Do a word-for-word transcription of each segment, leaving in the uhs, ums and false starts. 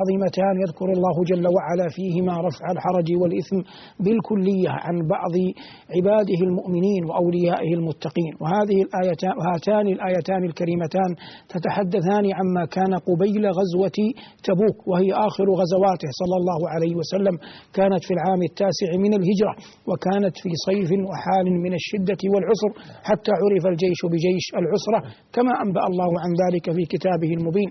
عظيمتان يذكر الله جل وعلا فيهما رفع الحرج والإثم بالكلية عن بعض عباده المؤمنين وأوليائه المتقين. وهذه الآيتان وهاتان الآيتان الكريمتان تتحدثان عما كان قبيل غزوة تبوك، وهي آخر غزواته صلى الله عليه وسلم، كانت في العام التاسع من الهجرة، وكانت في صيف وحال من الشدة والعسر، حتى عرف الجيش بجيش العسرة كما أنبأ الله عن ذلك في كتابه المبين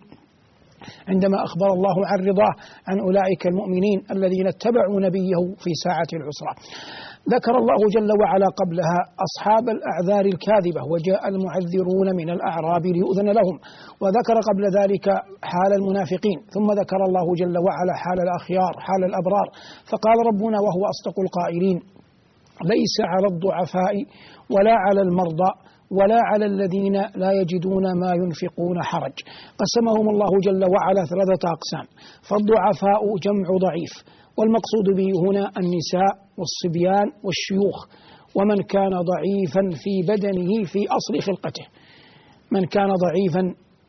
عندما أخبر الله عن رضاه عن أولئك المؤمنين الذين اتبعوا نبيه في ساعة العسرة. ذكر الله جل وعلا قبلها أصحاب الأعذار الكاذبة، وجاء المعذرون من الأعراب ليؤذن لهم، وذكر قبل ذلك حال المنافقين، ثم ذكر الله جل وعلا حال الأخيار حال الأبرار، فقال ربنا وهو أصدق القائلين: ليس على الضعفاء ولا على المرضى ولا على الذين لا يجدون ما ينفقون حرج. قسمهم الله جل وعلا ثلاثة أقسام، فالضعفاء جمع ضعيف، والمقصود به هنا النساء والصبيان والشيوخ، ومن كان ضعيفا في بدنه في أصل خلقته، من كان ضعيفا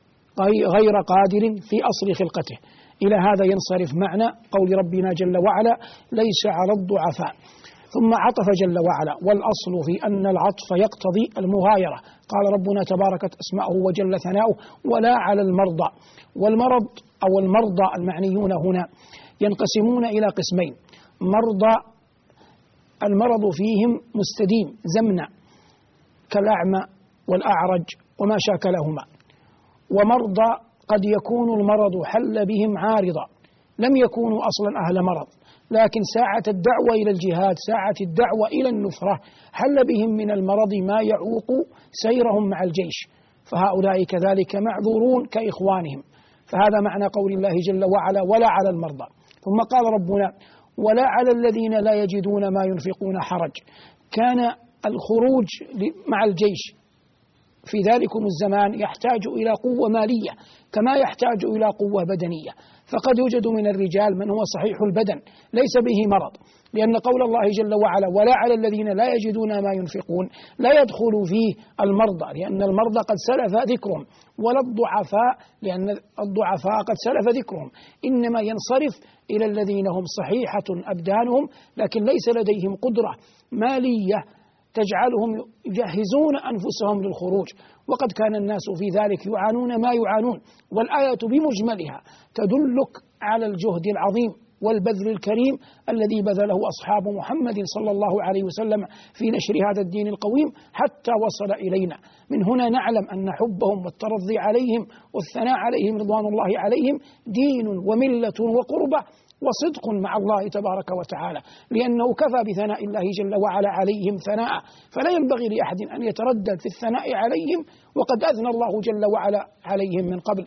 غير قادر في أصل خلقته. إلى هذا ينصرف معنى قول ربنا جل وعلا: ليس على الضعفاء. ثم عطف جل وعلا، والأصل في أن العطف يقتضي المغايرة، قال ربنا تباركت أسماؤه وجل ثناؤه: ولا على المرضى. والمرض أو المرضى المعنيون هنا ينقسمون إلى قسمين: مرضى المرض فيهم مستديم زمنا كالأعمى والأعرج وما شاكلهما، ومرضى قد يكون المرض حل بهم عارضا، لم يكونوا أصلا أهل مرض، لكن ساعة الدعوة إلى الجهاد، ساعة الدعوة إلى النفرة، حل بهم من المرض ما يعوق سيرهم مع الجيش، فهؤلاء كذلك معذورون كإخوانهم. فهذا معنى قول الله جل وعلا: ولا على المرضى. ثم قال ربنا: ولا على الذين لا يجدون ما ينفقون حرج. كان الخروج مع الجيش في ذلكم الزمان يحتاج إلى قوة مالية كما يحتاج إلى قوة بدنية، فقد يوجد من الرجال من هو صحيح البدن ليس به مرض، لأن قول الله جل وعلا: ولا على الذين لا يجدون ما ينفقون لا يدخل فيه المرضى، لأن المرضى قد سلف ذكرهم، ولا الضعفاء لأن الضعفاء قد سلف ذكرهم، إنما ينصرف إلى الذين هم صحيحة أبدانهم لكن ليس لديهم قدرة مالية تجعلهم يجهزون أنفسهم للخروج، وقد كان الناس في ذلك يعانون ما يعانون. والآية بمجملها تدلك على الجهد العظيم والبذل الكريم الذي بذله أصحاب محمد صلى الله عليه وسلم في نشر هذا الدين القويم حتى وصل إلينا. من هنا نعلم أن حبهم والترضي عليهم والثناء عليهم رضوان الله عليهم دين وملة وقربة وصدق مع الله تبارك وتعالى، لأنه كفى بثناء الله جل وعلا عليهم ثناء، فلا ينبغي لأحد أن يتردد في الثناء عليهم، وقد أثنى الله جل وعلا عليهم من قبل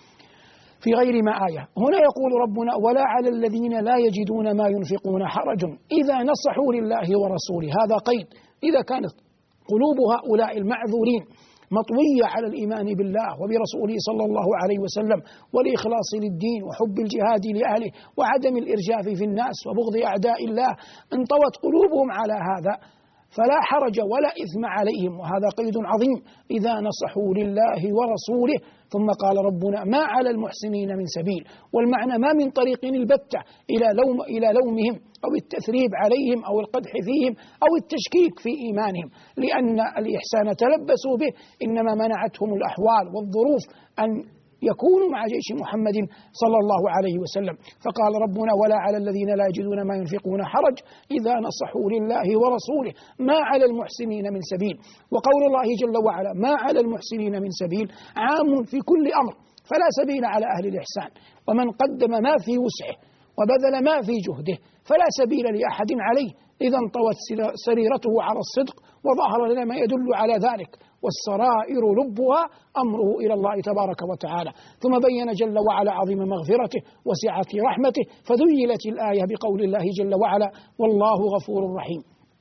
في غير ما آية. هنا يقول ربنا: ولا على الذين لا يجدون ما ينفقون حرج إذا نصحوا لله ورسوله. هذا قيد، إذا كانت قلوب هؤلاء المعذورين مطوية على الإيمان بالله وبرسوله صلى الله عليه وسلم والإخلاص للدين وحب الجهاد لأهله وعدم الإرجاف في الناس وبغض أعداء الله، انطوت قلوبهم على هذا فلا حرج ولا إثم عليهم، وهذا قيد عظيم: إذا نصحوا لله ورسوله. ثم قال ربنا: ما على المحسنين من سبيل. والمعنى ما من طريق البتة إلى لوم إلى لومهم أو التثريب عليهم أو القدح فيهم أو التشكيك في إيمانهم، لأن الإحسان تلبسوا به، إنما منعتهم الأحوال والظروف أن يكونوا مع جيش محمد صلى الله عليه وسلم. فقال ربنا: ولا على الذين لا يجدون ما ينفقون حرج إذا نصحوا لله ورسوله ما على المحسنين من سبيل. وقول الله جل وعلا: ما على المحسنين من سبيل عام في كل أمر، فلا سبيل على أهل الإحسان، ومن قدم ما في وسعه وبذل ما في جهده فلا سبيل لأحد عليه، إذا انطوت سريرته على الصدق وظهر لنا ما يدل على ذلك، والسرائر لبها أمره إلى الله تبارك وتعالى. ثم بين جل وعلا عظيم مغفرته وسعة رحمته، فذيلت الآية بقول الله جل وعلا: والله غفور رحيم.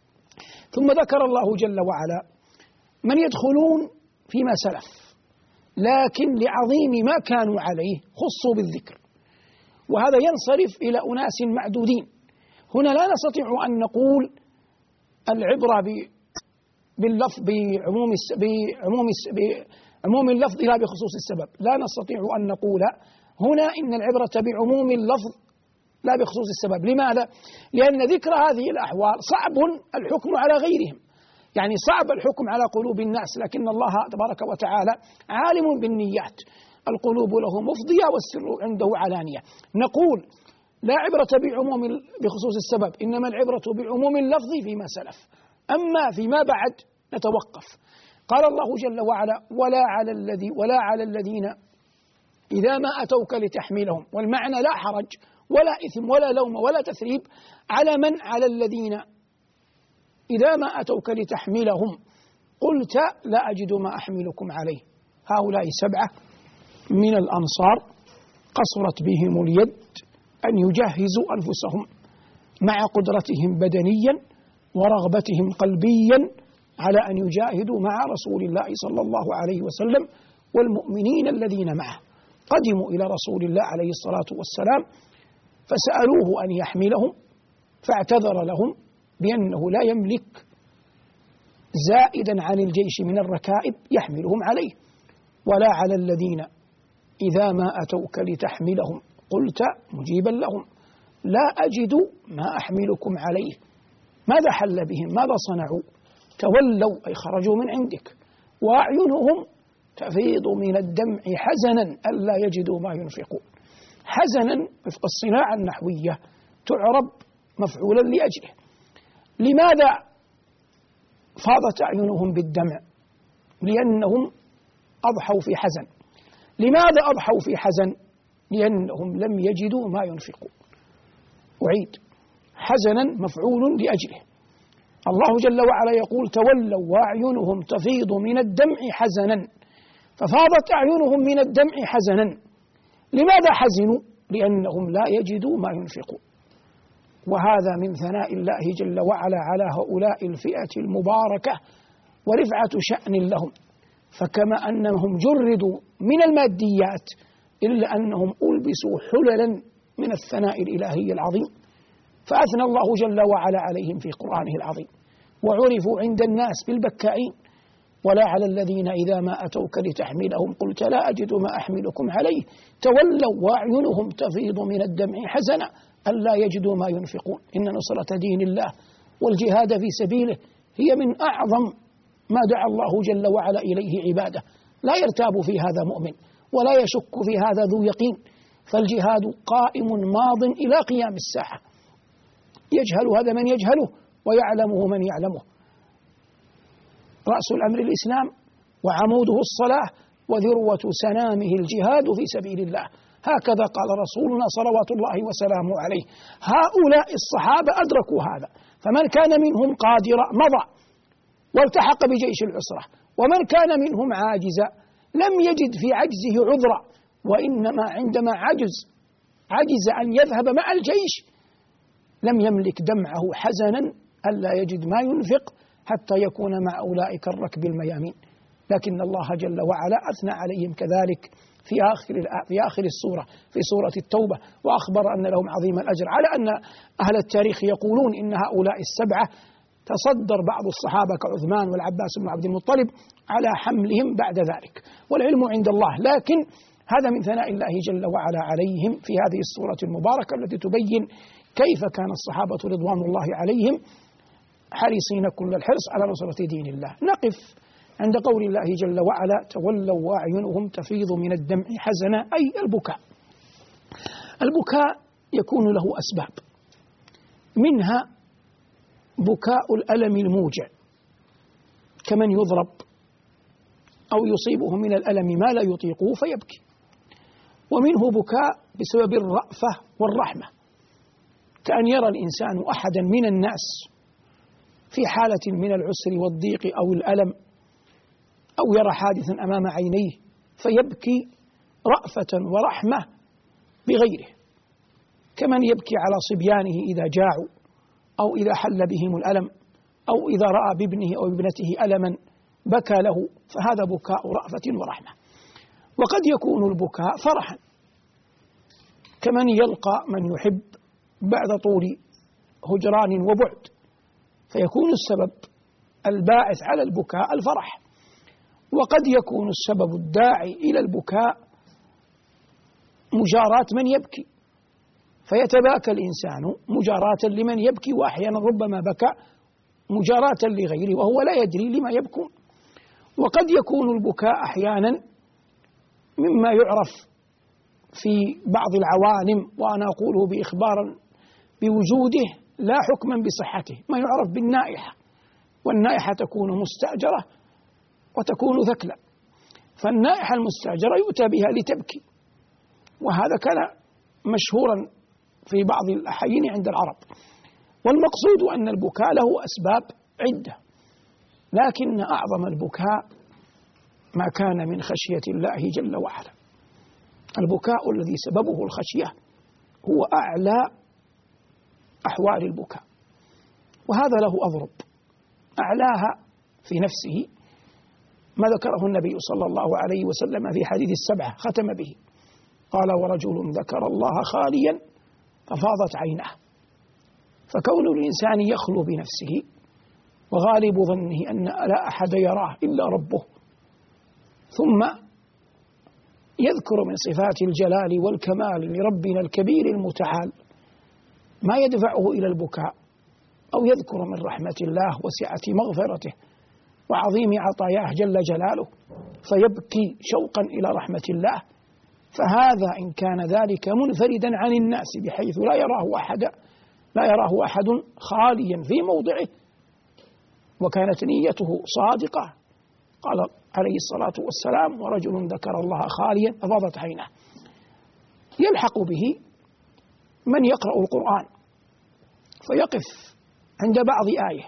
ثم ذكر الله جل وعلا من يدخلون فيما سلف، لكن لعظيم ما كانوا عليه خصوا بالذكر، وهذا ينصرف إلى أناس معدودين. هنا لا نستطيع أن نقول العبرة باللفظ بعموم بعموم بعموم اللفظ لا بخصوص السبب، لا نستطيع أن نقول هنا إن العبرة بعموم اللفظ لا بخصوص السبب. لماذا؟ لأن ذكر هذه الأحوال صعب الحكم على غيرهم، يعني صعب الحكم على قلوب الناس، لكن الله تبارك وتعالى عالم بالنيات، القلوب له مفضية والسر عنده علانية. نقول لا عبرة بعموم بخصوص السبب، إنما العبرة بعموم اللفظ فيما سلف، أما فيما بعد نتوقف. قال الله جل وعلا ولا على الذي ولا على الذين إذا ما أتوك لتحملهم، والمعنى لا حرج ولا إثم ولا لوم ولا تثريب على من؟ على الذين إذا ما أتوك لتحملهم قلت لا أجد ما أحملكم عليه. هؤلاء سبعة من الأنصار قصرت بهم اليد أن يجهزوا أنفسهم مع قدرتهم بدنيا ورغبتهم قلبيا على أن يجاهدوا مع رسول الله صلى الله عليه وسلم والمؤمنين الذين معه. قدموا إلى رسول الله عليه الصلاة والسلام فسألوه أن يحملهم، فاعتذر لهم بأنه لا يملك زائدا عن الجيش من الركائب يحملهم عليه. ولا على الذين إذا ما أتوك لتحملهم قلت مجيبا لهم لا أجد ما أحملكم عليه. ماذا حل بهم؟ ماذا صنعوا؟ تولوا أي خرجوا من عندك وأعينهم تفيض من الدمع حزنا ألا يجدوا ما ينفقون. حزنا وفق الصناعة النحوية تعرب مفعولا لأجله. لماذا فاضت أعينهم بالدمع؟ لأنهم أضحوا في حزن. لماذا أضحوا في حزن؟ لأنهم لم يجدوا ما ينفقون. أعيد، حزنا مفعول لأجله. الله جل وعلا يقول تولوا وأعينهم تفيض من الدمع حزنا، ففاضت أعينهم من الدمع حزنا. لماذا حزنوا؟ لأنهم لا يجدوا ما ينفقون. وهذا من ثناء الله جل وعلا على هؤلاء الفئة المباركة ورفعة شأن لهم. فكما أنهم جردوا من الماديات إلا أنهم ألبسوا حللا من الثناء الإلهي العظيم، فأثنى الله جل وعلا عليهم في قرآنه العظيم وعرفوا عند الناس بالبكائين. ولا على الذين إذا ما أتوك لتحملهم قلت لا أجد ما أحملكم عليه تولوا وأعينهم تفيض من الدمع حزنا ألا يجدوا ما ينفقون. إن نصرة دين الله والجهاد في سبيله هي من أعظم ما دعا الله جل وعلا إليه عباده. لا يرتاب في هذا مؤمن ولا يشك في هذا ذو يقين، فالجهاد قائم ماض إلى قيام الساعة. يجهل هذا من يجهله ويعلمه من يعلمه. رأس الأمر الإسلام وعموده الصلاة وذروة سنامه الجهاد في سبيل الله. هكذا قال رسولنا صلوات الله وسلامه عليه. هؤلاء الصحابة أدركوا هذا، فمن كان منهم قادرا مضى والتحق بجيش العسرة، ومن كان منهم عاجزا لم يجد في عجزه عذرا، وإنما عندما عجز عجز أن يذهب مع الجيش لم يملك دمعه حزنا ألا يجد ما ينفق حتى يكون مع أولئك الركب الميامين. لكن الله جل وعلا أثنى عليهم كذلك في آخر في آخر السورة في سورة التوبة، وأخبر أن لهم عظيم الأجر، على أن أهل التاريخ يقولون إن هؤلاء السبعة تصدر بعض الصحابة كعثمان والعباس بن عبد المطلب على حملهم بعد ذلك، والعلم عند الله. لكن هذا من ثناء الله جل وعلا عليهم في هذه السورة المباركة التي تبين كيف كان الصحابة رضوان الله عليهم حريصين كل الحرص على نصرة دين الله. نقف عند قول الله جل وعلا تولوا وأعينهم تفيض من الدمع حزنا، أي البكاء. البكاء يكون له أسباب، منها بكاء الألم الموجع كمن يضرب أو يصيبه من الألم ما لا يطيقه فيبكي، ومنه بكاء بسبب الرأفة والرحمة، كأن يرى الإنسان أحدا من الناس في حالة من العسر والضيق أو الألم، أو يرى حادثا أمام عينيه فيبكي رأفة ورحمة بغيره، كمن يبكي على صبيانه إذا جاعوا أو إذا حل بهم الألم أو إذا رأى بابنه أو ابنته ألما بكى له، فهذا بكاء رأفة ورحمة. وقد يكون البكاء فرحا، كمن يلقى من يحب بعد طول هجران وبعد، فيكون السبب الباعث على البكاء الفرح. وقد يكون السبب الداعي إلى البكاء مجاراة من يبكي، فيتباكى الإنسان مجاراة لمن يبكي، وأحيانا ربما بكى مجاراة لغيره وهو لا يدري لما يبكون. وقد يكون البكاء أحيانا مما يعرف في بعض العوالم، وأنا أقوله بإخبار بوجوده لا حكما بصحته، ما يعرف بالنائحة، والنائحة تكون مستأجرة وتكون ذكلا، فالنائحة المستأجرة يؤتى بها لتبكي، وهذا كان مشهورا في بعض الأحايين عند العرب. والمقصود أن البكاء له أسباب عدة، لكن أعظم البكاء ما كان من خشية الله جل وعلا. البكاء الذي سببه الخشية هو أعلى أحوال البكاء، وهذا له أضرب. أعلاها في نفسه ما ذكره النبي صلى الله عليه وسلم في حديث السبعة ختم به، قال: ورجل ذكر الله خاليا ففاضت عينه. فكون الإنسان يخلو بنفسه وغالب ظنه أن لا أحد يراه إلا ربه، ثم يذكر من صفات الجلال والكمال لربنا الكبير المتعال ما يدفعه إلى البكاء، أو يذكر من رحمة الله وسعة مغفرته وعظيم عطاياه جل جلاله فيبكي شوقا إلى رحمة الله، فهذا إن كان ذلك منفردا عن الناس بحيث لا يراه أحد لا يراه أحد خاليا في موضعه، وكانت نيته صادقة، قال عليه الصلاة والسلام: ورجل ذكر الله خاليا ففاضت عينه. يلحق به من يقرأ القرآن فيقف عند بعض آية،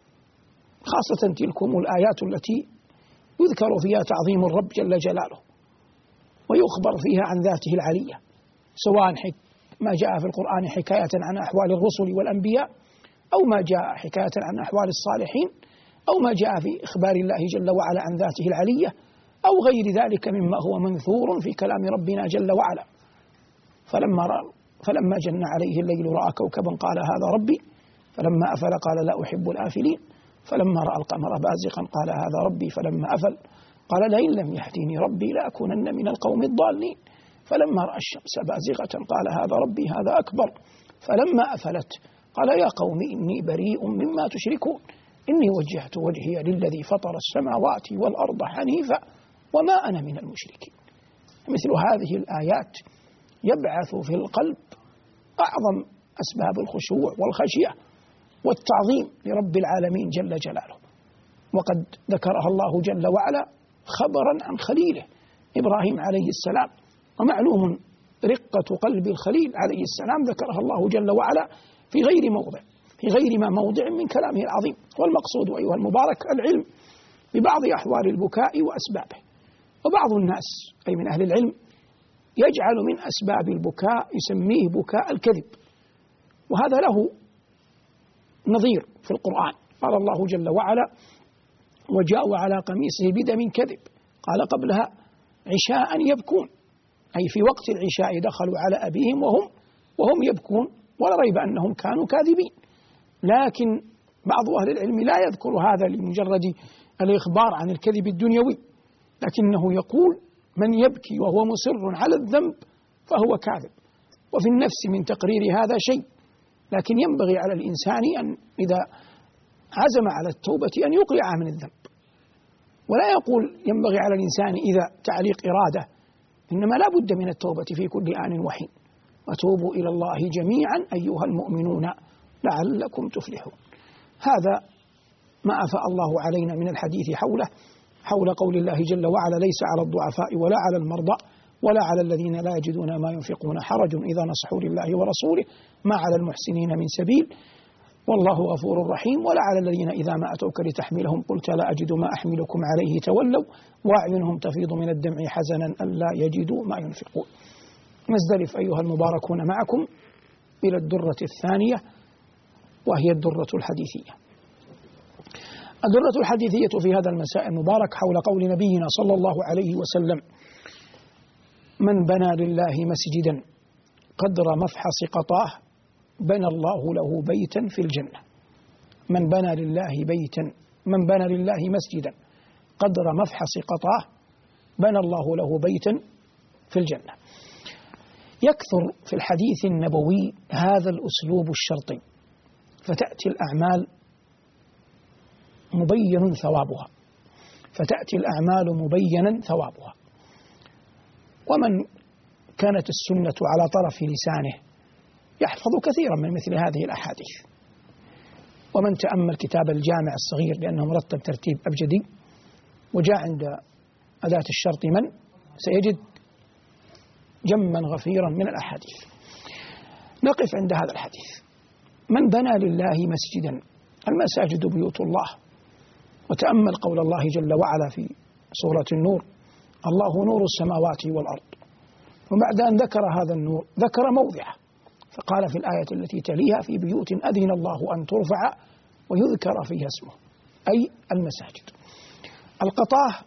خاصة تلكم الآيات التي يذكر فيها تعظيم الرب جل جلاله ويخبر فيها عن ذاته العلية، سواء ما جاء في القرآن حكاية عن أحوال الرسل والأنبياء، أو ما جاء حكاية عن أحوال الصالحين، أو ما جاء في إخبار الله جل وعلا عن ذاته العلية، أو غير ذلك مما هو منثور في كلام ربنا جل وعلا. فلما رأى فلما جن عليه الليل رأى كوكبا قال: هذا ربي. فلما أفل قال: لا أحب الآفلين. فلما رأى القمر بازغا قال: هذا ربي. فلما أفل قال: لئن لم يهديني ربي لأكونن من القوم الضالين. فلما رأى الشمس بازغة قال: هذا ربي هذا أكبر. فلما أفلت قال: يا قوم إني بريء مما تشركون، إني وجهت وجهي للذي فطر السماوات والأرض حنيفا وما أنا من المشركين. مثل هذه الآيات يبعث في القلب أعظم أسباب الخشوع والخشية والتعظيم لرب العالمين جل جلاله. وقد ذكرها الله جل وعلا خبرا عن خليله إبراهيم عليه السلام، ومعلوم رقة قلب الخليل عليه السلام ذكرها الله جل وعلا في غير موضع في غير ما موضع من كلامه العظيم. والمقصود أيها المبارك العلم ببعض أحوال البكاء وأسبابه. وبعض الناس أي من أهل العلم يجعل من أسباب البكاء يسميه بكاء الكذب، وهذا له نظير في القرآن. قال الله جل وعلا: وجاءوا على قميصه بدم كذب قال قبلها عشاء يبكون، أي في وقت العشاء دخلوا على أبيهم وهم وهم يبكون، ولا ريب أنهم كانوا كاذبين. لكن بعض أهل العلم لا يذكر هذا لمجرد الإخبار عن الكذب الدنيوي، لكنه يقول: من يبكي وهو مصر على الذنب فهو كاذب. وفي النفس من تقرير هذا شيء، لكن ينبغي على الإنسان أن إذا عزم على التوبة أن يقلع من الذنب، ولا يقول ينبغي على الإنسان إذا تعليق إرادة، إنما لا بد من التوبة في كل آن وحين. وتوبوا إلى الله جميعا أيها المؤمنون لعلكم تفلحون. هذا ما أفاء الله علينا من الحديث حوله حول قول الله جل وعلا: ليس على الضعفاء ولا على المرضى ولا على الذين لا يجدون ما ينفقون حرج إذا نصحوا لله ورسوله ما على المحسنين من سبيل والله غفور رحيم. ولا على الذين إذا ما أتوك لتحملهم قلت لا أجد ما أحملكم عليه تولوا وأعينهم تفيض من الدمع حزنا ألا يجدوا ما ينفقون. نزدلف أيها المباركون معكم إلى الدرة الثانية، وهي الدرة الحديثية. الدرة الحديثية في هذا المساء المبارك حول قول نبينا صلى الله عليه وسلم: من بنى لله مسجدا قدر مفحص قطاه بنى الله له بيتا في الجنة. من بنى لله بيتا من بنى لله مسجدا قدر مفحص قطاه بنى الله له بيتا في الجنة. يكثر في الحديث النبوي هذا الأسلوب الشرطي، فتأتي الأعمال مبين ثوابها فتأتي الأعمال مبينا ثوابها. ومن كانت السنة على طرف لسانه يحفظ كثيرا من مثل هذه الأحاديث. ومن تأمل كتاب الجامع الصغير لأنه مرتب ترتيب أبجدي وجاء عند أداة الشرط من سيجد جما غفيرا من الأحاديث. نقف عند هذا الحديث: من بنى لله مسجدا، المساجد بيوت الله. وتأمل قول الله جل وعلا في سورة النور: الله نور السماوات والأرض. وبعد أن ذكر هذا النور ذكر موضعه، فقال في الآية التي تليها: في بيوت أذن الله أن ترفع ويذكر فيها اسمه، أي المساجد. القطاه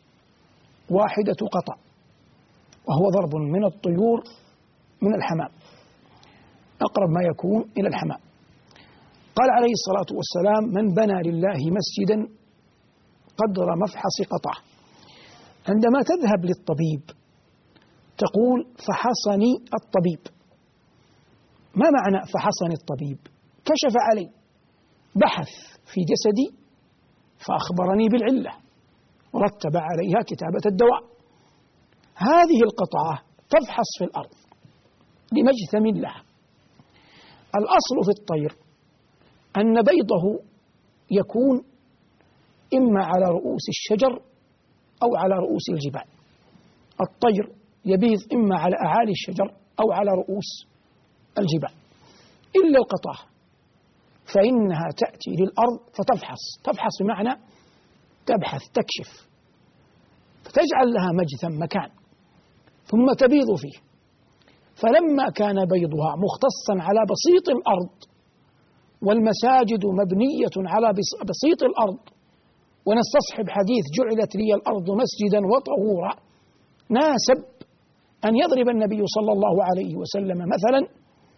واحدة قطع، وهو ضرب من الطيور من الحمام، أقرب ما يكون إلى الحمام. قال عليه الصلاة والسلام: من بنى لله مسجدا قدر مفحص قطعه. عندما تذهب للطبيب تقول: فحصني الطبيب. ما معنى فحصني الطبيب؟ كشف علي، بحث في جسدي فأخبرني بالعلة ورتب عليها كتابة الدواء. هذه القطعة تفحص في الأرض لمجثم لها. الأصل في الطير أن بيضه يكون إما على رؤوس الشجر أو على رؤوس الجبال. الطير يبيض إما على أعالي الشجر أو على رؤوس الجبال، إلا القطاه فإنها تأتي للأرض فتفحص. تفحص بمعنى تبحث، تكشف، فتجعل لها مجثم مكان ثم تبيض فيه. فلما كان بيضها مختصا على بسيط الأرض والمساجد مبنية على بسيط الأرض، ونستصحب حديث جعلت لي الأرض مسجدا وطهورا، ناسب أن يضرب النبي صلى الله عليه وسلم مثلا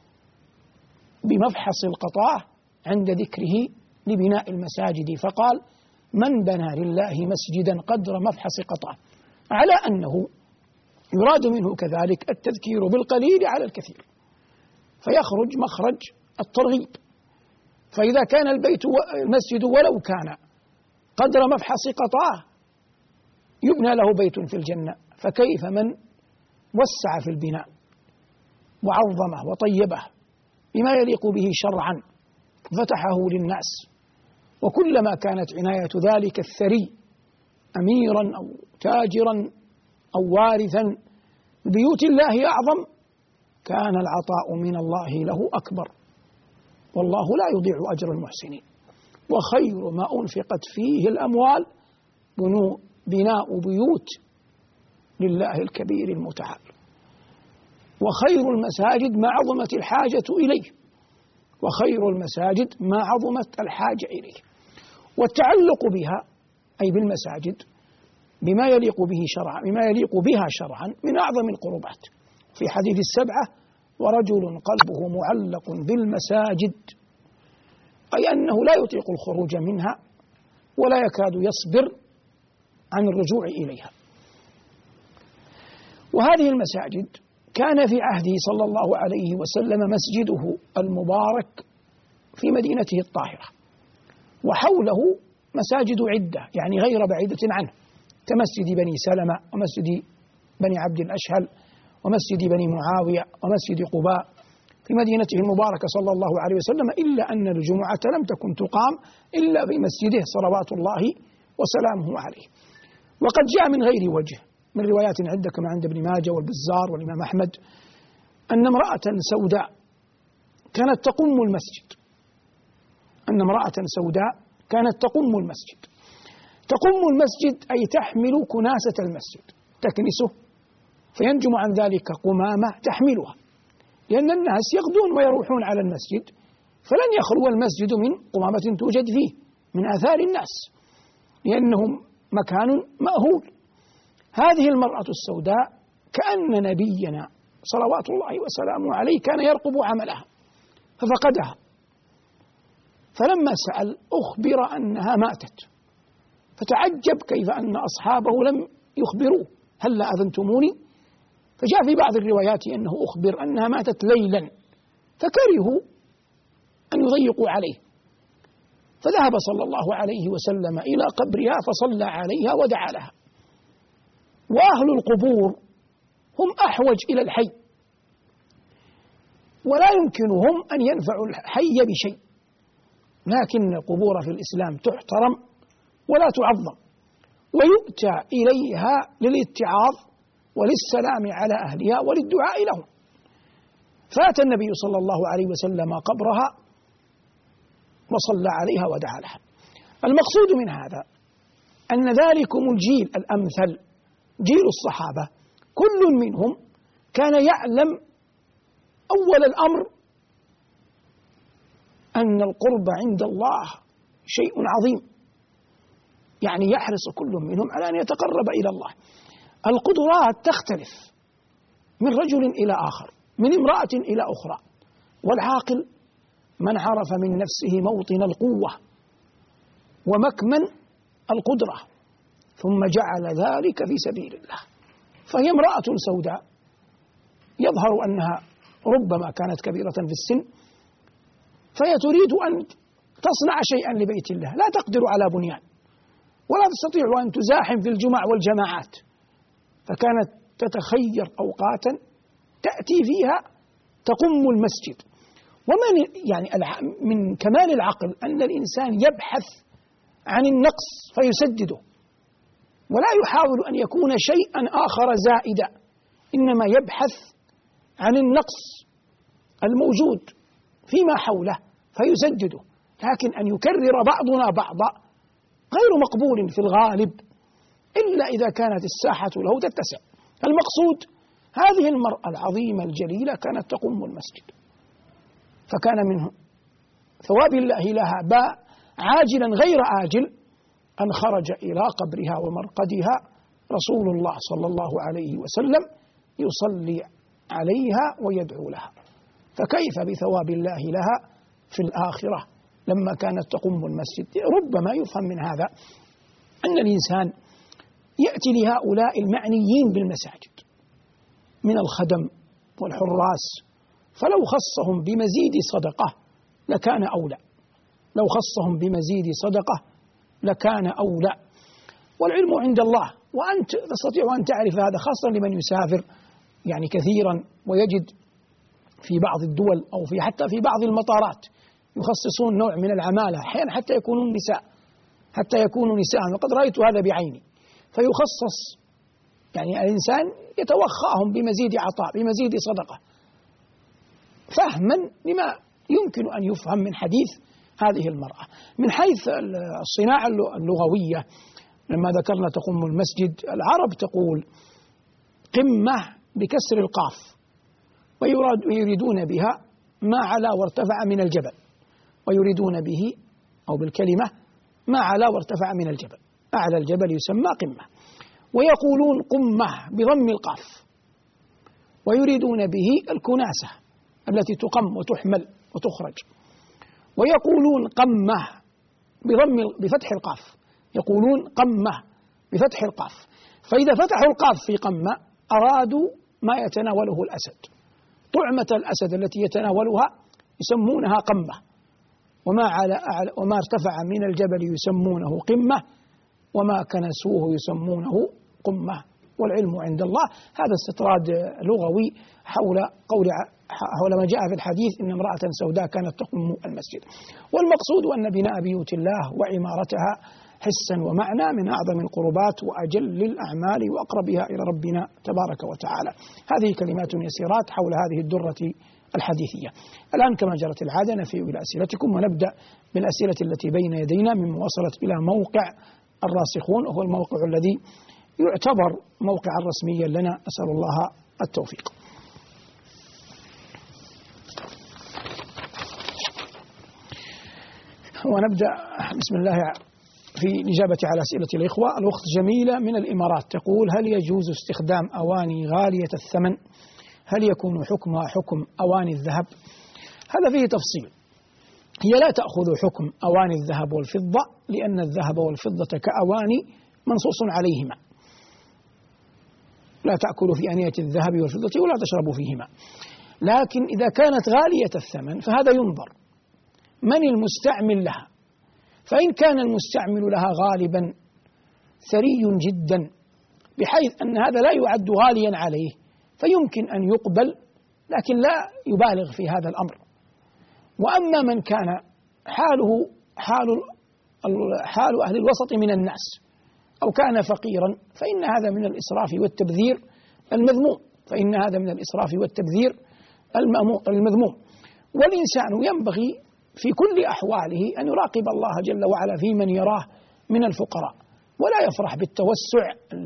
بمفحص القطاع عند ذكره لبناء المساجد، فقال: من بنى لله مسجدا قدر مفحص قطاع، على أنه يراد منه كذلك التذكير بالقليل على الكثير، فيخرج مخرج الترغيب. فإذا كان البيت المسجد ولو كان قدر مفحص قطاع يبنى له بيت في الجنة، فكيف من وسع في البناء وعظمه وطيبه بما يليق به شرعا فتحه للناس. وكلما كانت عناية ذلك الثري أميرا أو تاجرا أو وارثا بيوت الله أعظم، كان العطاء من الله له أكبر، والله لا يضيع أجر المحسنين. وخير ما أنفقت فيه الأموال بناء بيوت لله الكبير المتعال. وخير المساجد ما عظمت الحاجة إليه، وخير المساجد ما عظمت الحاجة إليه. والتعلق بها أي بالمساجد بما يليق به شرعا بما يليق بها شرعا من أعظم القربات. في حديث السبعة: ورجل قلبه معلق بالمساجد، أي أنه لا يطيق الخروج منها ولا يكاد يصبر عن الرجوع إليها. وهذه المساجد كان في عهده صلى الله عليه وسلم مسجده المبارك في مدينته الطاهرة، وحوله مساجد عدة يعني غير بعيدة عنه، كمسجد بني سلمة ومسجد بني عبد الأشهل ومسجد بني معاوية ومسجد قباء في مدينته المباركة صلى الله عليه وسلم، إلا أن الجمعة لم تكن تقام إلا في مسجده صلوات الله وسلامه عليه. وقد جاء من غير وجه من روايات عدة كما عند ابن ماجه والبزار والإمام أحمد أن امرأة سوداء كانت تقم المسجد أن امرأة سوداء كانت تقم المسجد تقم المسجد أي تحمل كناسة المسجد، تكنسه فينجم عن ذلك قمامة تحملها، لأن الناس يغدون ويروحون على المسجد، فلن يخلو المسجد من قمامة توجد فيه من آثار الناس، لأنه مكان مأهول. هذه المرأة السوداء كأن نبينا صلوات الله وسلامه عليه كان يرقب عملها ففقدها، فلما سأل أخبر أنها ماتت، فتعجب كيف أن أصحابه لم يخبروه: هل أذنتموني؟ فجاء في بعض الروايات أنه أخبر أنها ماتت ليلا، فكرهوا أن يضيقوا عليه، فذهب صلى الله عليه وسلم إلى قبرها فصلى عليها ودعا لها. وأهل القبور هم أحوج إلى الحي، ولا يمكنهم أن ينفعوا الحي بشيء، لكن القبور في الإسلام تحترم ولا تعظم، ويؤتى إليها للاتعاظ وللسلام على أهلها وللدعاء لهم. فأتى النبي صلى الله عليه وسلم قبرها وصلى عليها ودعا لها. المقصود من هذا أن ذلكم الجيل الأمثل جيل الصحابة كل منهم كان يعلم أول الأمر أن القرب عند الله شيء عظيم، يعني يحرص كل منهم على أن يتقرب إلى الله. القدرات تختلف من رجل إلى آخر، من امرأة إلى أخرى، والعاقل من عرف من نفسه موطن القوة ومكمن القدرة ثم جعل ذلك في سبيل الله. فهي امرأة سوداء يظهر أنها ربما كانت كبيرة في السن، فهي تريد أن تصنع شيئا لبيت الله، لا تقدر على بنيان ولا تستطيع أن تزاحم في الجمع والجماعات، فكانت تتخير أوقاتا تأتي فيها تقم المسجد. ومن يعني من كمال العقل أن الإنسان يبحث عن النقص فيسدده، ولا يحاول أن يكون شيئا آخر زائدا، إنما يبحث عن النقص الموجود فيما حوله فيسدده. لكن أن يكرر بعضنا بعضا غير مقبول في الغالب إلا إذا كانت الساحة له تتسع. المقصود هذه المرأة العظيمة الجليلة كانت تقوم المسجد، فكان منه ثواب الله لها باء عاجلا غير آجل أن خرج إلى قبرها ومرقدها رسول الله صلى الله عليه وسلم يصلي عليها ويدعو لها. فكيف بثواب الله لها في الآخرة لما كانت تقوم المسجد؟ ربما يفهم من هذا أن الإنسان يأتي لهؤلاء المعنيين بالمساجد من الخدم والحراس، فلو خصهم بمزيد صدقة لكان أولى، لو خصهم بمزيد صدقة لكان أولى. والعلم عند الله، وأنت تستطيع أن تعرف هذا خاصة لمن يسافر يعني كثيرا ويجد في بعض الدول أو في حتى في بعض المطارات يخصصون نوع من العمالة، أحيانا حتى يكونون نساء، حتى يكونوا نساء، وقد رأيت هذا بعيني، فيخصص يعني الإنسان يتوخاهم بمزيد عطاء بمزيد صدقة، فهما لما يمكن أن يفهم من حديث هذه المرأة. من حيث الصناعة اللغوية لما ذكرنا تقوم المسجد، العرب تقول قمة بكسر القاف، ويريدون بها ما علا وارتفع من الجبل، ويريدون به أو بالكلمة ما علا وارتفع من الجبل، أعلى الجبل يسمى قمة. ويقولون قمة بضم القاف، ويريدون به الكناسة التي تقم وتحمل وتخرج. ويقولون قمة بضم بفتح القاف، يقولون قمة بفتح القاف. فإذا فتحوا القاف في قمة أرادوا ما يتناوله الأسد، طعمة الأسد التي يتناولها يسمونها قمة، وما على أعلى وما ارتفع من الجبل يسمونه قمة، وما كنسوه يسمونه قمة. والعلم عند الله. هذا استطراد لغوي حول قول حول ما جاء في الحديث إن امرأة سوداء كانت تقوم المسجد. والمقصود أن بناء بيوت الله وعمارتها حسا ومعنى من أعظم القربات وأجل الأعمال وأقربها إلى ربنا تبارك وتعالى. هذه كلمات يسيرات حول هذه الدرة الحديثية. الآن كما جرت العادة نفي إلى أسئلتكم، ونبدأ بالأسئلة التي بين يدينا مما وصلت إلى موقع الراسخون، وهو الموقع الذي يعتبر موقعا رسميا لنا، أسأل الله التوفيق. ونبدأ بسم الله في الإجابة على أسئلة الإخوة. الأخت جميلة من الإمارات تقول: هل يجوز استخدام أواني غالية الثمن؟ هل يكون حكمها حكم أواني الذهب؟ هذا فيه تفصيل. هي لا تأخذ حكم أواني الذهب والفضة، لأن الذهب والفضة كأواني منصوص عليهما، لا تأكلوا في آنية الذهب والفضة ولا تشربوا فيهما. لكن إذا كانت غالية الثمن فهذا ينظر من المستعمل لها، فإن كان المستعمل لها غالبا ثري جدا بحيث أن هذا لا يعد غاليا عليه فيمكن أن يقبل، لكن لا يبالغ في هذا الأمر. وأما من كان حاله حال حال أهل الوسط من الناس أو كان فقيرا فإن هذا من الإسراف والتبذير المذموم، فإن هذا من الإسراف والتبذير المذموم. والإنسان ينبغي في كل أحواله أن يراقب الله جل وعلا في من يراه من الفقراء، ولا يفرح بالتوسع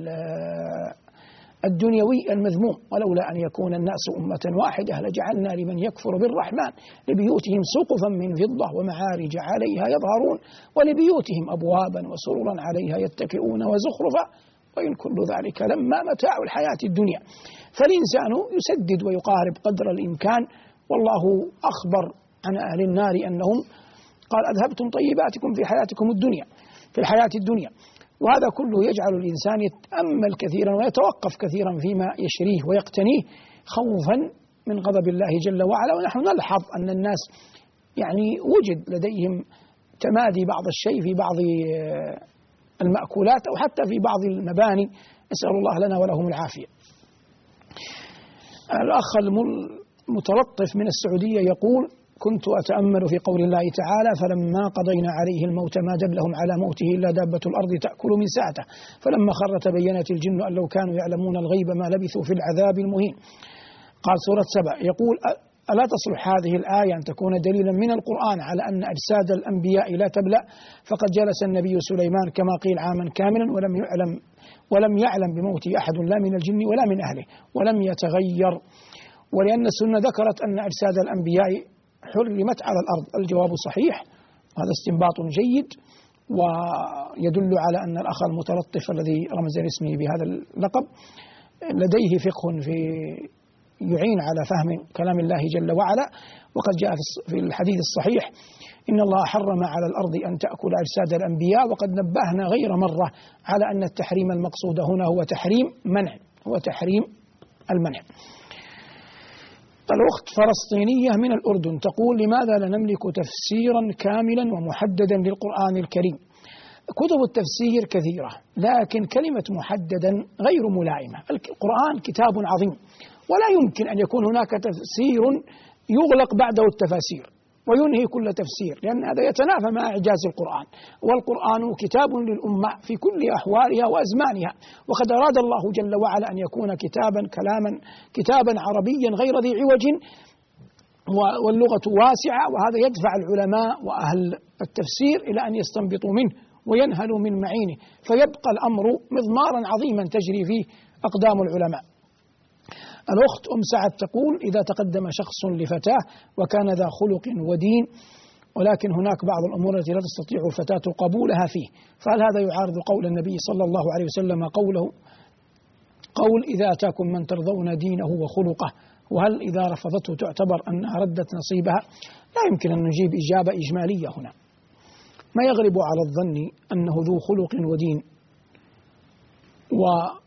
الدنيوي المذموم. ولولا أن يكون الناس أمة واحدة لجعلنا لمن يكفر بالرحمن لبيوتهم سقفا من فضة ومعارج عليها يظهرون ولبيوتهم أبوابا وسررا عليها يتكئون وزخرفا وإن كل ذلك لما متاع الحياة الدنيا. فالإنسان يسدد ويقارب قدر الإمكان، والله أخبر عن أهل النار أنهم قال أذهبتم طيباتكم في حياتكم الدنيا في الحياة الدنيا. وهذا كله يجعل الإنسان يتأمل كثيرا ويتوقف كثيرا فيما يشريه ويقتنيه خوفا من غضب الله جل وعلا. ونحن نلحظ أن الناس يعني وجد لديهم تمادي بعض الشيء في بعض المأكولات أو حتى في بعض المباني، نسأل الله لنا ولهم العافية. الأخ المتلطف من السعودية يقول: كنت أتأمل في قول الله تعالى: فلما قضينا عليه الموت ما دلهم على موته إلا دابة الأرض تأكل من ساعته فلما خر تبينت الجن أن لو كانوا يعلمون الغيب ما لبثوا في العذاب المهين. قال سورة سبع يقول: ألا تصلح هذه الآية أن تكون دليلا من القرآن على أن أجساد الأنبياء لا تبلى؟ فقد جلس النبي سليمان كما قيل عاما كاملا ولم يعلم ولم يعلم بموته أحد لا من الجن ولا من أهله ولم يتغير، ولأن السنة ذكرت أن أجساد الأنبياء حرمت على الأرض. الجواب صحيح، هذا استنباط جيد ويدل على أن الأخ المتلطف الذي رمز لاسمه بهذا اللقب لديه فقه في يعين على فهم كلام الله جل وعلا. وقد جاء في الحديث الصحيح: إن الله حرم على الأرض أن تأكل أجساد الأنبياء. وقد نبهنا غير مرة على أن التحريم المقصود هنا هو تحريم منع هو تحريم المنع. الأخت فلسطينية من الأردن تقول: لماذا لا نملك تفسيرا كاملا ومحددا للقرآن الكريم؟ كتب التفسير كثيرة لكن كلمة محددا غير ملائمة. القرآن كتاب عظيم ولا يمكن أن يكون هناك تفسير يغلق بعده التفاسير وينهي كل تفسير، لأن هذا يتنافى مع إعجاز القرآن. والقرآن كتاب للأمة في كل أحوالها وأزمانها، وقد أراد الله جل وعلا أن يكون كتابا كلاما كتابا عربيا غير ذي عوج واللغة واسعة، وهذا يدفع العلماء وأهل التفسير إلى أن يستنبطوا منه وينهلوا من معينه، فيبقى الأمر مضمارا عظيما تجري فيه أقدام العلماء. الأخت أم سعد تقول: إذا تقدم شخص لفتاة وكان ذا خلق ودين ولكن هناك بعض الأمور التي لا تستطيع الفتاة قبولها فيه، فهل هذا يعارض قول النبي صلى الله عليه وسلم قوله قول إذا أتاكم من ترضون دينه وخلقه؟ وهل إذا رفضته تعتبر أنها ردت نصيبها؟ لا يمكن أن نجيب إجابة إجمالية هنا. ما يغلب على الظن أنه ذو خلق ودين و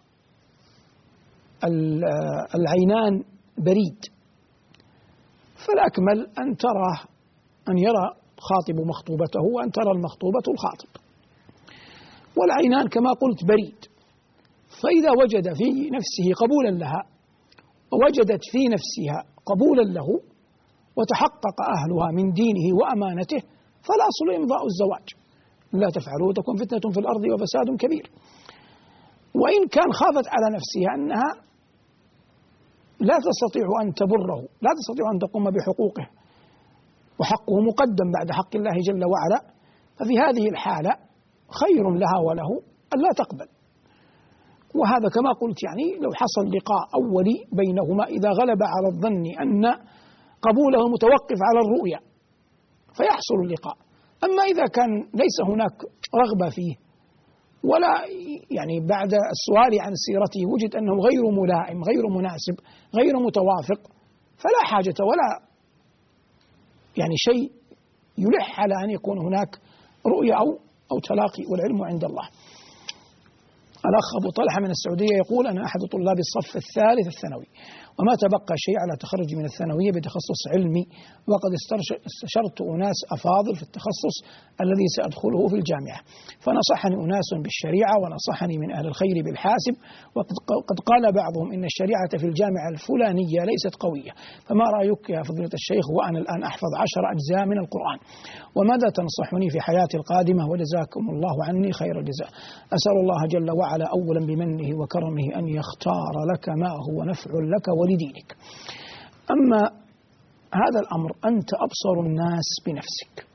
العينان بريد، فالأكمل أن ترى أن يرى خاطب مخطوبته وأن ترى المخطوبة الخاطب، والعينان كما قلت بريد. فإذا وجد في نفسه قبولا لها ووجدت في نفسها قبولا له وتحقق أهلها من دينه وأمانته فالأصل إمضاء الزواج. لا تفعلوا تكون فتنة في الأرض وفساد كبير. وإن كان خافت على نفسها أنها لا تستطيع أن تبره، لا تستطيع أن تقوم بحقوقه وحقه مقدم بعد حق الله جل وعلا، ففي هذه الحالة خير لها وله أن لا تقبل. وهذا كما قلت يعني لو حصل لقاء أولي بينهما إذا غلب على الظن أن قبوله متوقف على الرؤية فيحصل اللقاء. أما إذا كان ليس هناك رغبة فيه ولا يعني بعد السؤال عن سيرته وجد أنه غير ملائم غير مناسب غير متوافق، فلا حاجة ولا يعني شيء يلح على أن يكون هناك رؤية أو أو تلاقي، والعلم عند الله. الأخ أبو طلحة من السعودية يقول: أنا أحد طلاب الصف الثالث الثانوي، وما تبقى شيء على تخرجي من الثانوية بتخصص علمي، وقد استشرت أناس أفاضل في التخصص الذي سأدخله في الجامعة، فنصحني أناس بالشريعة ونصحني من أهل الخير بالحاسب، وقد قال بعضهم إن الشريعة في الجامعة الفلانية ليست قوية، فما رأيك يا فضيلة الشيخ وأنا الآن أحفظ عشر أجزاء من القرآن، وماذا تنصحني في حياتي القادمة؟ وجزاكم الله عني خير الجزاء. أسأل الله جل وعلا أولا بمنه وكرمه أن يختار لك ما هو نفع لك ولدينك. أما هذا الأمر أنت أبصر الناس بنفسك،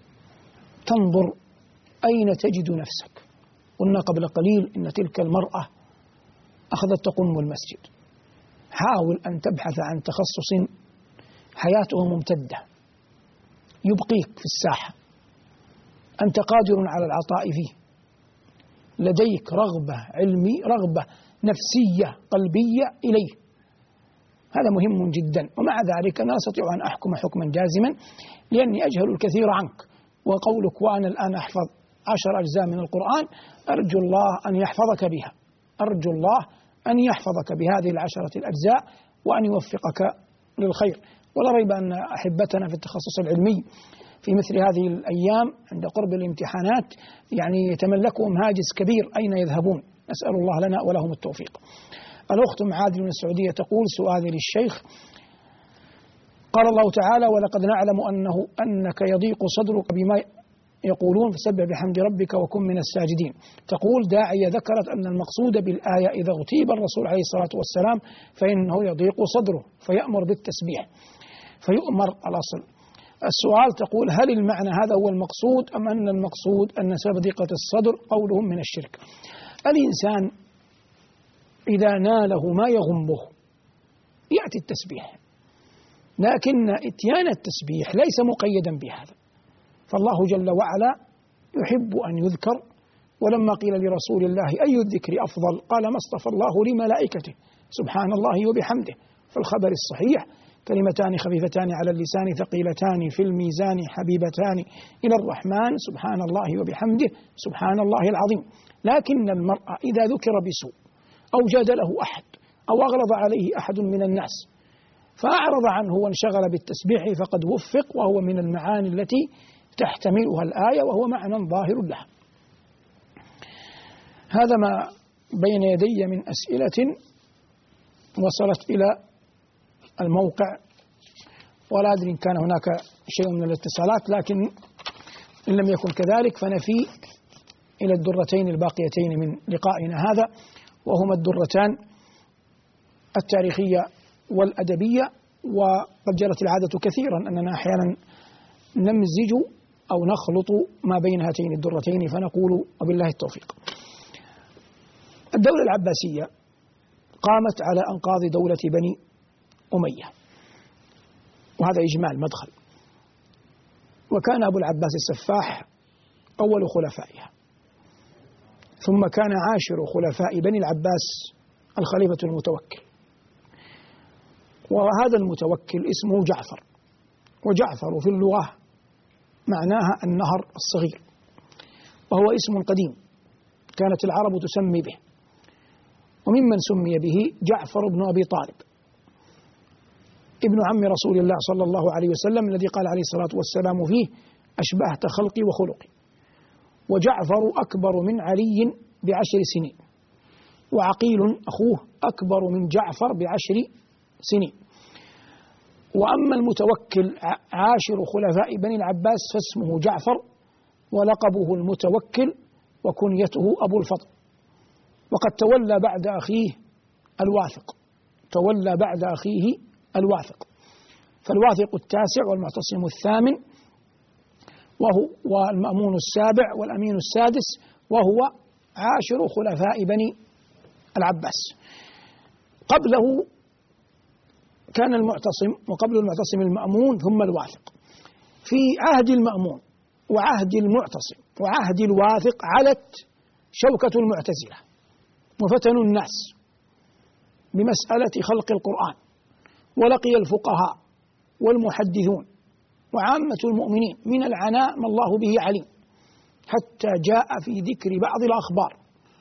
تنظر أين تجد نفسك. قلنا قبل قليل إن تلك المرأة أخذت تقوم المسجد، حاول أن تبحث عن تخصص حياته ممتدة يبقيك في الساحة، أنت قادر على العطاء فيه، لديك رغبة علمي، رغبة نفسية قلبية إليه، هذا مهم جدا. ومع ذلك لا أستطيع أن أحكم حكما جازما لأني أجهل الكثير عنك، وقولك وأنا الآن أحفظ عشر أجزاء من القرآن أرجو الله أن يحفظك بها، أرجو الله أن يحفظك بهذه العشرة الأجزاء وأن يوفقك للخير. ولا ريب أن أحبتنا في التخصص العلمي في مثل هذه الأيام عند قرب الامتحانات يعني يتملكهم هاجس كبير، أين يذهبون؟ نسأل الله لنا ولهم التوفيق. الأخت معاذ من السعودية تقول: سؤالي للشيخ، قال الله تعالى: ولقد نعلم أنه أنك يضيق صدرك بما يقولون فسبح بحمد ربك وكن من الساجدين. تقول: داعية ذكرت أن المقصود بالآية إذا اغتيب الرسول عليه الصلاة والسلام فإنه يضيق صدره فيأمر بالتسبيح فيؤمر الأصل. السؤال تقول: هل المعنى هذا هو المقصود أم أن المقصود أن سبب ضيقة الصدر قولهم من الشرك؟ الإنسان إذا ناله ما يغمه يأتي التسبيح، لكن إتيان التسبيح ليس مقيدا بهذا، فالله جل وعلا يحب أن يذكر، ولما قيل لرسول الله أي الذكر أفضل قال: ما اصطفى الله لملائكته سبحان الله وبحمده. في الخبر الصحيح: كلمتان خفيفتان على اللسان ثقيلتان في الميزان حبيبتان إلى الرحمن سبحان الله وبحمده سبحان الله العظيم. لكن المرء إذا ذكر بسوء أو جادله أحد أو أغلظ عليه أحد من الناس فأعرض عنه وانشغل بالتسبيح فقد وفق، وهو من المعاني التي تحتملها الآية وهو معنى ظاهر لها. هذا ما بين يدي من أسئلة وصلت إلى الموقع، ولا أدري إن كان هناك شيء من الاتصالات، لكن إن لم يكن كذلك فنفي إلى الدرتين الباقيتين من لقائنا هذا، وهما الدرتان التاريخية والأدبية. وقد جرت العادة كثيرا أننا أحيانا نمزج أو نخلط ما بين هاتين الدرتين، فنقول وبالله التوفيق. الدولة العباسية قامت على أنقاض دولة بني أمية، وهذا إجمال مدخل، وكان أبو العباس السفاح أول خلفائها، ثم كان عاشر خلفاء بني العباس الخليفة المتوكل، وهذا المتوكل اسمه جعفر، وجعفر في اللغة معناها النهر الصغير، وهو اسم قديم كانت العرب تسمي به، وممن سمي به جعفر بن أبي طالب ابن عم رسول الله صلى الله عليه وسلم، الذي قال عليه الصلاة والسلام فيه: أشبهت خلقي وخلقي. وجعفر أكبر من علي بعشر سنين، وعقيل أخوه أكبر من جعفر بعشر سنين. وأما المتوكل عاشر خلفاء بني العباس فاسمه جعفر، ولقبه المتوكل، وكنيته أبو الفضل، وقد تولى بعد أخيه الواثق، تولى بعد أخيه الواثق، فالواثق التاسع والمعتصم الثامن وهو والمأمون السابع والأمين السادس، وهو عاشر خلفاء بني العباس. قبله كان المعتصم، وقبل المعتصم المأمون ثم الواثق. في عهد المأمون وعهد المعتصم وعهد الواثق علت شوكة المعتزلة وفتنوا الناس بمسألة خلق القرآن، ولقي الفقهاء والمحدثون وعامة المؤمنين من العناء ما الله به عليم، حتى جاء في ذكر بعض الأخبار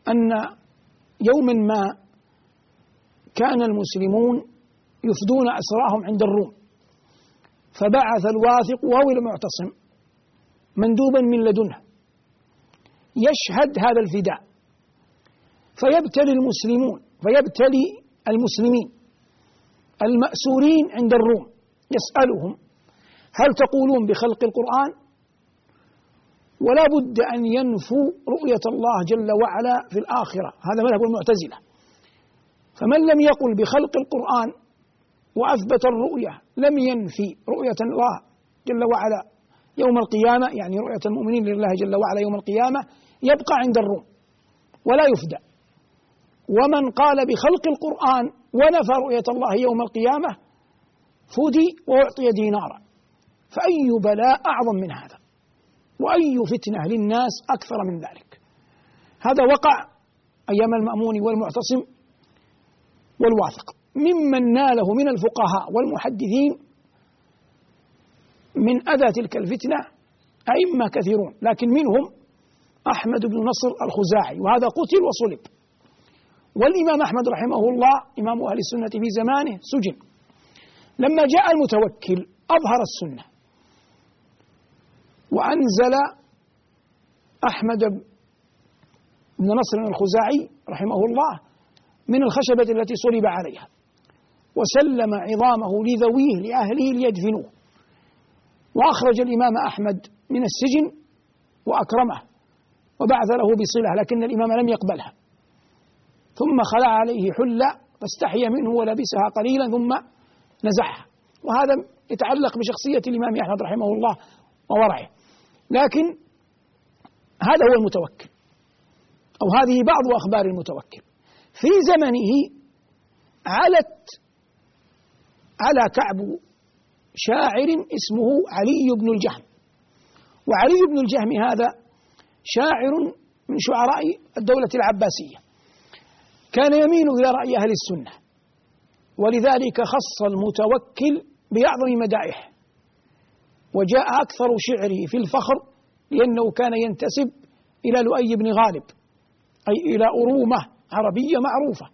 أن يوما ما كان المسلمون يفدون أسراهم عند الروم، فبعث الواثق وهو المعتصم مندوبا من لدنه يشهد هذا الفداء، فيبتلي المسلمون فيبتلي المسلمين المأسورين عند الروم، يسألهم: هل تقولون بخلق القرآن؟ ولا بد أن ينفوا رؤية الله جل وعلا في الآخرة، هذا مذهب المعتزلة. فمن لم يقل بخلق القرآن وأثبت الرؤية لم ينفي رؤية الله جل وعلا يوم القيامة، يعني رؤية المؤمنين لله جل وعلا يوم القيامة، يبقى عند الروم ولا يفدى. ومن قال بخلق القرآن ونفى رؤية الله يوم القيامة فدي وأعطي دينارا. فأي بلاء أعظم من هذا، وأي فتنة للناس أكثر من ذلك. هذا وقع أيام المأمون والمعتصم والواثق. ممن ناله من الفقهاء والمحدثين من أذى تلك الفتنة أئمة كثيرون، لكن منهم أحمد بن نصر الخزاعي، وهذا قتل وصلب. والإمام أحمد رحمه الله إمام أهل السنة في زمانه سجن. لما جاء المتوكل أظهر السنة وأنزل أحمد بن نصر الخزاعي رحمه الله من الخشبة التي صلب عليها، وسلم عظامه لذويه لأهله ليدفنوه، وأخرج الإمام أحمد من السجن وأكرمه وبعث له بصلة، لكن الإمام لم يقبلها، ثم خلع عليه حلة فاستحي منه ولبسها قليلا ثم نزعها. وهذا يتعلق بشخصية الإمام أحمد رحمه الله وورعه. لكن هذا هو المتوكل، أو هذه بعض أخبار المتوكل. في زمنه علت على كعب شاعر اسمه علي بن الجهم، وعلي بن الجهم هذا شاعر من شعراء الدولة العباسية، كان يميل إلى رأي أهل السنة، ولذلك خص المتوكل بأعظم مدائحه، وجاء أكثر شعره في الفخر لأنه كان ينتسب إلى لؤي بن غالب، أي إلى أرومة عربية معروفة.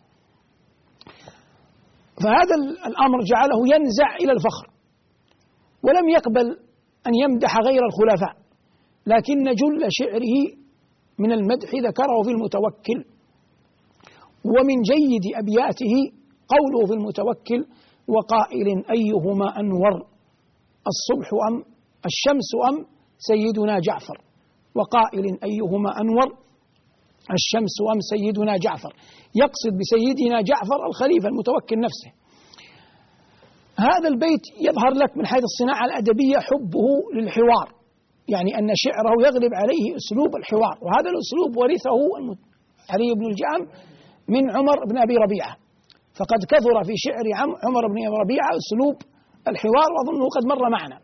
فهذا الأمر جعله ينزع إلى الفخر، ولم يقبل أن يمدح غير الخلفاء، لكن جل شعره من المدح ذكره في المتوكل. ومن جيد أبياته قوله في المتوكل: وقائل أيهما أنور الصبح أم الشمس أم سيدنا جعفر، وقائل أيهما أنور الشمس أم سيدنا جعفر، يقصد بسيدنا جعفر الخليفة المتوكل نفسه. هذا البيت يظهر لك من حيث الصناعة الأدبية حبه للحوار، يعني أن شعره يغلب عليه أسلوب الحوار، وهذا الأسلوب ورثه علي بن الجهم من عمر بن أبي ربيعة، فقد كثر في شعر عمر بن أبي ربيعة أسلوب الحوار، وأظنه قد مر معنا.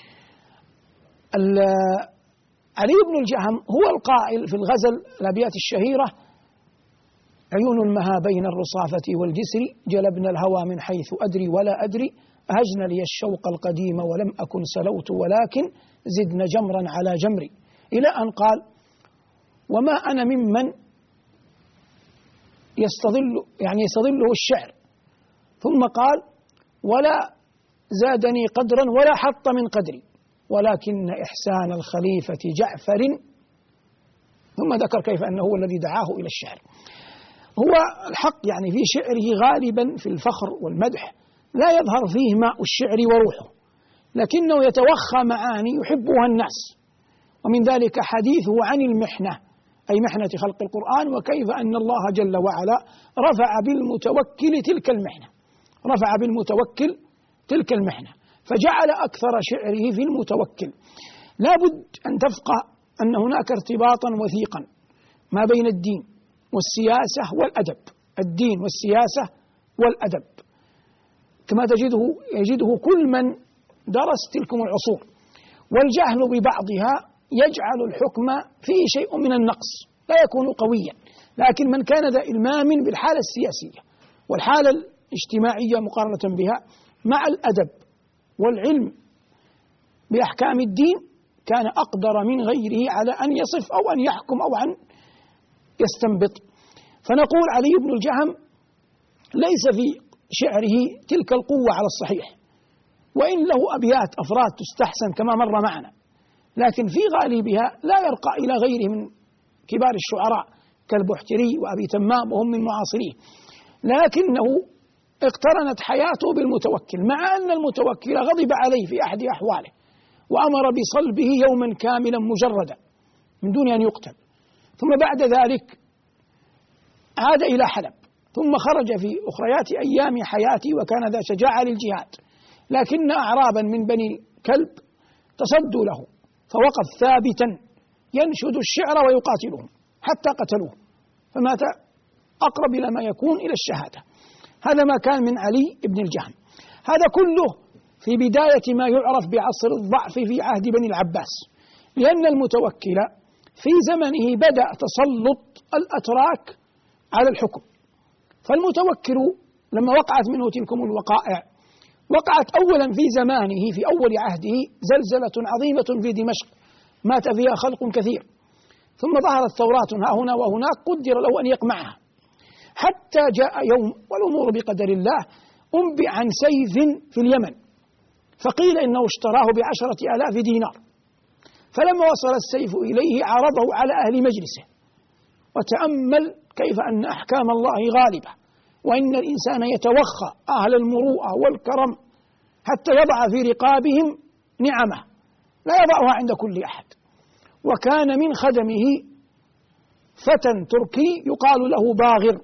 علي بن الجهم هو القائل في الغزل الأبيات الشهيرة: عيون المها بين الرصافة والجسر، جلبنا الهوى من حيث أدري ولا أدري، أهجن لي الشوق القديم ولم أكن سلوت، ولكن زدن جمرا على جمري، إلى أن قال: وما أنا ممن يستظل يعني يستظله الشعر، ثم قال: ولا زادني قدرا ولا حط من قدري، ولكن إحسان الخليفة جعفر، ثم ذكر كيف أنه هو الذي دعاه إلى الشعر. هو الحق يعني في شعره غالبا في الفخر والمدح لا يظهر فيه ماء الشعر وروحه، لكنه يتوخى معاني يحبها الناس، ومن ذلك حديثه عن المحنة، أي محنة خلق القرآن، وكيف أن الله جل وعلا رفع بالمتوكل تلك المحنة رفع بالمتوكل تلك المحنة فجعل أكثر شعره في المتوكل. لا بد أن تفقه أن هناك ارتباطا وثيقا ما بين الدين والسياسة والأدب، الدين والسياسة والأدب، كما تجده يجده كل من درس تلكم العصور. والجهل ببعضها يجعل الحكم فيه شيء من النقص، لا يكون قويا. لكن من كان ذا إلمام بالحالة السياسية والحالة الاجتماعية مقارنة بها مع الأدب والعلم بأحكام الدين كان أقدر من غيره على أن يصف أو أن يحكم أو أن يستنبط. فنقول علي بن الجهم ليس في شعره تلك القوة على الصحيح، وإن له أبيات أفراد تستحسن كما مر معنا، لكن في غالبها لا يرقى إلى غيره من كبار الشعراء كالبحتري وأبي تمام وهم من معاصريه، لكنه اقترنت حياته بالمتوكل، مع أن المتوكل غضب عليه في أحد أحواله وأمر بصلبه يوما كاملا مجردا من دون أن يقتل، ثم بعد ذلك عاد إلى حلب، ثم خرج في أخريات أيام حياته وكان ذا شجاعة للجهاد، لكن أعرابا من بني كلب تصدوا له فوقف ثابتا ينشد الشعر ويقاتلهم حتى قتلوه، فمات أقرب إلى ما يكون إلى الشهادة. هذا ما كان من علي بن الجهم. هذا كله في بداية ما يعرف بعصر الضعف في عهد بني العباس، لأن المتوكل في زمنه بدأ تسلط الأتراك على الحكم. فالمتوكل لما وقعت منه تلكم الوقائع، وقعت أولا في زمانه في أول عهده زلزلة عظيمة في دمشق مات فيها خلق كثير، ثم ظهرت ثورات ها هنا وهناك قدر له أن يقمعها، حتى جاء يوم والأمور بقدر الله أنبئ عن سيف في اليمن، فقيل إنه اشتراه بعشرة آلاف دينار، فلما وصل السيف إليه عرضه على أهل مجلسه، وتأمل كيف أن أحكام الله غالبة، وإن الإنسان يتوخى أهل المروءة والكرم حتى يضع في رقابهم نعمه لا يضعها عند كل أحد. وكان من خدمه فتى تركي يقال له باغر،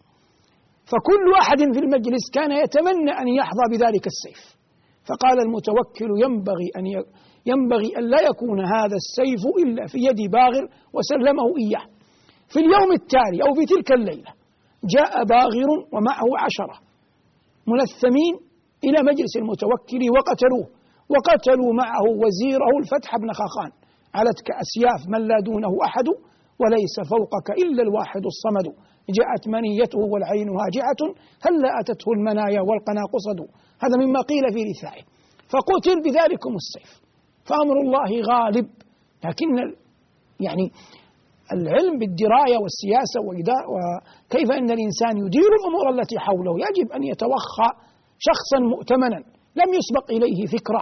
فكل أحد في المجلس كان يتمنى أن يحظى بذلك السيف، فقال المتوكل ينبغي أن ينبغي أن لا يكون هذا السيف إلا في يد باغر، وسلمه إياه. في اليوم التالي أو في تلك الليلة جاء باغر ومعه عشرة ملثمين إلى مجلس المتوكل وقتلوه، وقتلوا معه وزيره الفتح بن خاخان، علتك أسياف من لا دونه أحد وليس فوقك إلا الواحد الصمد، جاءت منيته والعين هاجعة هلا أتته المنايا والقنا قصد. هذا مما قيل في رثائه، فقتل بذلكم السيف، فأمر الله غالب. لكن يعني العلم بالدراية والسياسة وكيف أن الإنسان يدير الأمور التي حوله يجب أن يتوخى شخصا مؤتمنا لم يسبق إليه فكرة،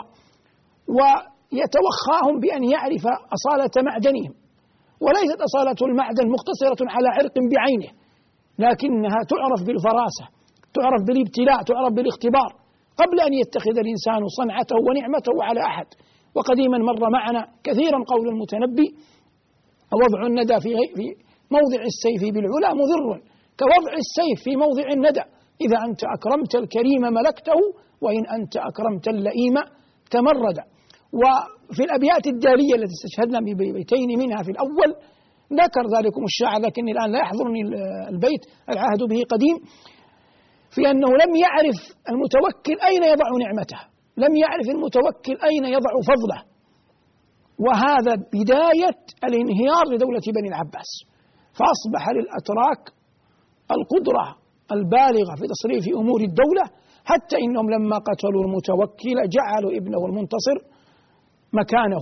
ويتوخاهم بأن يعرف أصالة معدنهم، وليست أصالة المعدن مقتصرة على عرق بعينه، لكنها تعرف بالفراسة، تعرف بالابتلاء، تعرف بالاختبار قبل أن يتخذ الإنسان صنعته ونعمته على أحد. وقديما مر معنا كثيرا قول المتنبي: وضع الندى في في موضع السيف بالعلا مضر كوضع السيف في موضع الندى، إذا أنت أكرمت الكريم ملكته وإن أنت أكرمت اللئيم تمرد. وفي الأبيات الدالية التي استشهدنا ببيتين منها في الأول ذكر ذلكم الشاعر، لكن الآن لا يحضرني البيت العهد به قديم، في أنه لم يعرف المتوكل أين يضع نعمته، لم يعرف المتوكل أين يضع فضله، وهذا بداية الانهيار لدولة بني العباس، فأصبح للأتراك القدرة البالغة في تصريف أمور الدولة، حتى إنهم لما قتلوا المتوكل جعلوا ابنه المنتصر مكانه،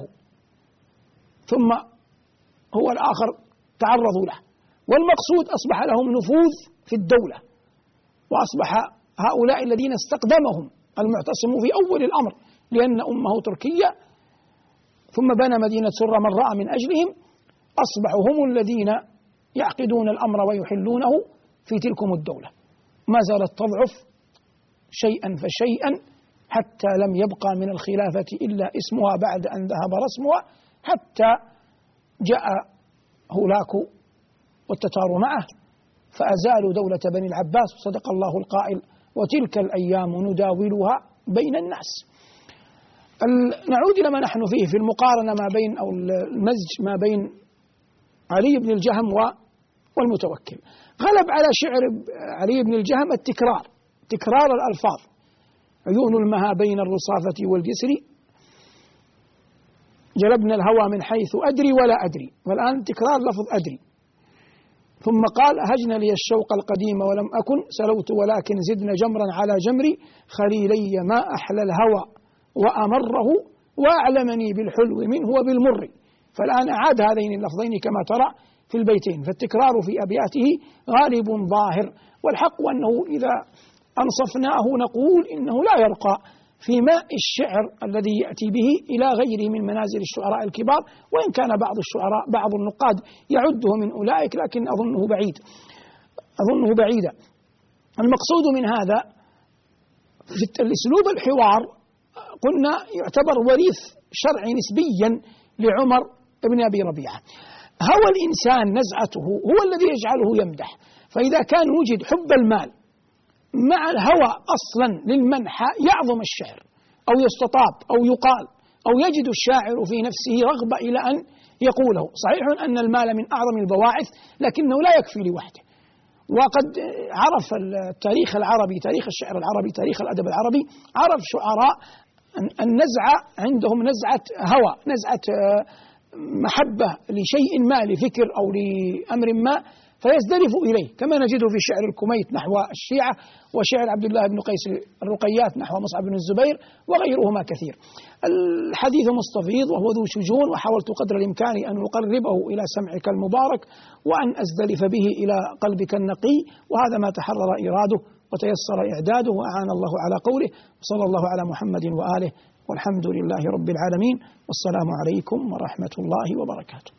ثم هو الآخر تعرضوا له، والمقصود أصبح لهم نفوذ في الدولة، وأصبح هؤلاء الذين استقدمهم المعتصم في أول الأمر لأن أمه تركية ثم بنى مدينة سرة من رأى من أجلهم، أصبحوا هم الذين يعقدون الأمر ويحلونه في تلكم الدولة. ما زالت تضعف شيئا فشيئا حتى لم يبقى من الخلافة إلا اسمها بعد أن ذهب رسمها، حتى جاء هولاكو والتتار معه فأزالوا دولة بني العباس، صدق الله القائل: وتلك الأيام نداولها بين الناس. نعود إلى ما نحن فيه في المقارنة ما بين أو المزج ما بين علي بن الجهم والمتوكل. غلب على شعر علي بن الجهم التكرار، تكرار الألفاظ: عيون المها بين الرصافة والجسر، جلبنا الهوى من حيث أدري ولا أدري، والآن تكرار لفظ أدري. ثم قال: هجن لي الشوق القديم ولم أكن سلوت ولكن زدنا جمرا على جمري، خليلي ما أحلى الهوى وأمره وأعلمني بالحلو منه وبالمر. فالآن أعاد هذين اللفظين كما ترى في البيتين، فالتكرار في أبياته غالب ظاهر. والحق أنه إذا أنصفناه نقول إنه لا يرقى في ماء الشعر الذي يأتي به إلى غيره من منازل الشعراء الكبار، وإن كان بعض الشعراء بعض النقاد يعده من أولئك، لكن أظنه بعيد أظنه بعيدا. المقصود من هذا في الأسلوب الحوار قلنا يعتبر وريث شرعي نسبيا لعمر بن أبي ربيعة. هوى الإنسان نزعته هو الذي يجعله يمدح، فإذا كان وجد حب المال مع الهوى أصلا للمنحى يعظم الشعر أو يستطاب أو يقال أو يجد الشاعر في نفسه رغبة إلى أن يقوله. صحيح أن المال من أعظم البواعث، لكنه لا يكفي لوحده. وقد عرف التاريخ العربي، تاريخ الشعر العربي، تاريخ الأدب العربي، عرف شعراء النزعة عندهم نزعة هوى، نزعة محبة لشيء ما، لفكر أو لأمر ما، فيزدرف إليه، كما نجده في شعر الكميت نحو الشيعة، وشعر عبد الله بن قيس الرقيات نحو مصعب بن الزبير وغيرهما كثير. الحديث مستفيض وهو ذو شجون، وحاولت قدر الإمكان أن أقربه إلى سمعك المبارك وأن أزدلف به إلى قلبك النقي، وهذا ما تحرر إراده وتيسر إعداده وأعان الله على قوله. وصلى الله على محمد وآله، والحمد لله رب العالمين، والسلام عليكم ورحمة الله وبركاته.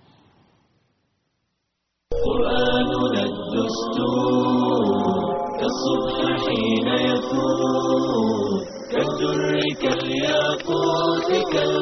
قرآننا الدستور كالصبح حين يفور، كالدر كالياقوت كالأنهار.